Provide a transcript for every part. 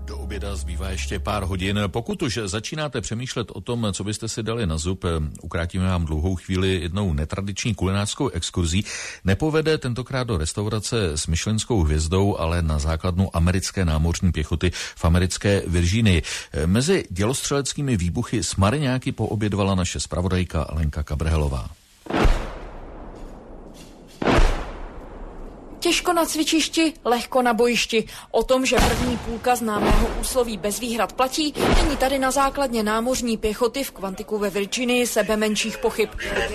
Do oběda zbývá ještě pár hodin. Pokud už začínáte přemýšlet o tom, co byste si dali na zub, ukrátíme vám dlouhou chvíli jednou netradiční kulinářskou exkurzí. Nepovede tentokrát do restaurace s Michelinskou hvězdou, ale na základnu americké námořní pěchoty v americké Virginii. Mezi dělostřeleckými výbuchy s mariňáky poobědvala naše zpravodajka Lenka Kabrhelová. Těžko na cvičišti, lehko na bojišti. O tom, že první půlka známého úsloví bez výhrad platí, není tady na základně námořní pěchoty v Quanticu ve Virginii sebe menších pochyb.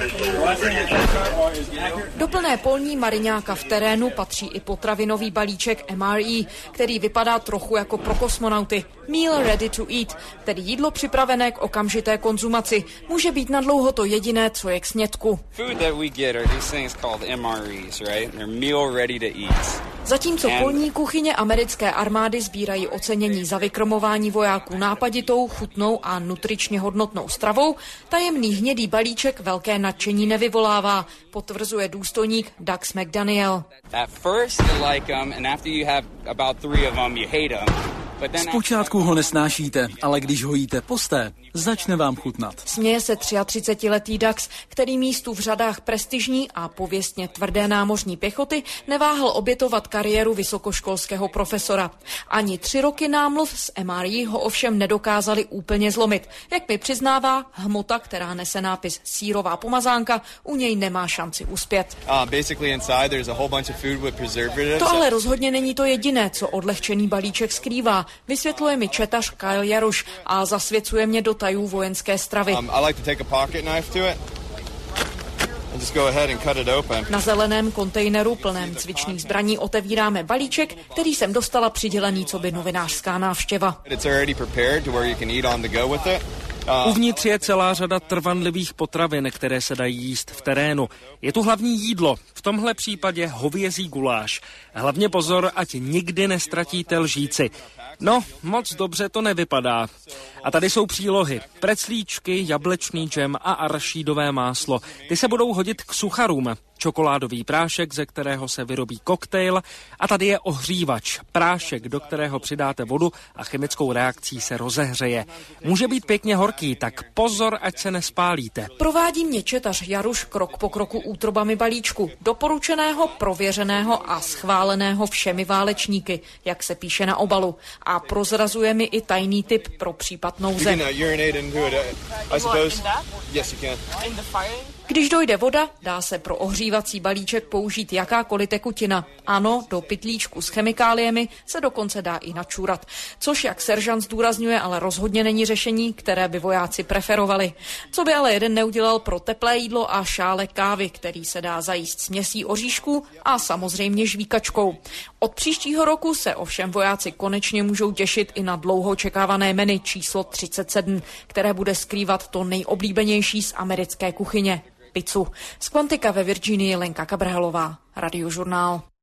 Do plné polní mariňáka v terénu patří i potravinový balíček MRE, který vypadá trochu jako pro kosmonauty. Meal ready to eat, tedy jídlo připravené k okamžité konzumaci. Může být na dlouho to jediné, co je k snědku. Zatímco polní kuchyně americké armády sbírají ocenění za vykrmování vojáků nápaditou, chutnou a nutričně hodnotnou stravou, tajemný hnědý balíček velké nadšení nevyvolává, potvrzuje důstojník Dax McDaniel. Zpočátku ho nesnášíte, ale když ho jíte posté, začne vám chutnat. Směje se 33letý Dax, který místu v řadách prestižní a pověstně tvrdé námořní pěchoty neváhal obětovat kariéru vysokoškolského profesora. Ani 3 roky námluv s MRE ho ovšem nedokázali úplně zlomit. Jak mi přiznává, hmota, která nese nápis sýrová pomazánka, u něj nemá šanci uspět. To ale rozhodně není to jediné, co odlehčený balíček skrývá. Vysvětluje mi četař Kyle Jaruš a zasvěcuje mě do tajů vojenské stravy. Na zeleném kontejneru plném cvičných zbraní otevíráme balíček, který jsem dostala přidělený coby novinářská návštěva. Uvnitř je celá řada trvanlivých potravin, které se dají jíst v terénu. Je tu hlavní jídlo, v tomhle případě hovězí guláš. Hlavně pozor, ať nikdy nestratíte lžíci. No, moc dobře to nevypadá. A tady jsou přílohy. Preclíčky, jablečný džem a arašídové máslo. Ty se budou hodit k sucharům. Čokoládový prášek, ze kterého se vyrobí koktejl, a tady je ohřívač, prášek, do kterého přidáte vodu a chemickou reakcí se rozehřeje. Může být pěkně horký, tak pozor, ať se nespálíte. Provádí mě četař Jaruš krok po kroku útrobami balíčku, doporučeného, prověřeného a schváleného všemi válečníky, jak se píše na obalu. A prozrazuje mi i tajný tip pro případ nouze. Když dojde voda, dá se pro ohřívací balíček použít jakákoliv tekutina. Ano, do pytlíčku s chemikáliemi se dokonce dá i načůrat. Což, jak seržant zdůrazňuje, ale rozhodně není řešení, které by vojáci preferovali. Co by ale jeden neudělal pro teplé jídlo a šálek kávy, který se dá zajíst směsí oříšků a samozřejmě žvíkačkou. Od příštího roku se ovšem vojáci konečně můžou těšit i na dlouho očekávané menu číslo 37, které bude skrývat to nejoblíbenější z americké kuchyně. Pizzu. Z Quantica ve Virginii Lenka Kabrhelová, Radiožurnál.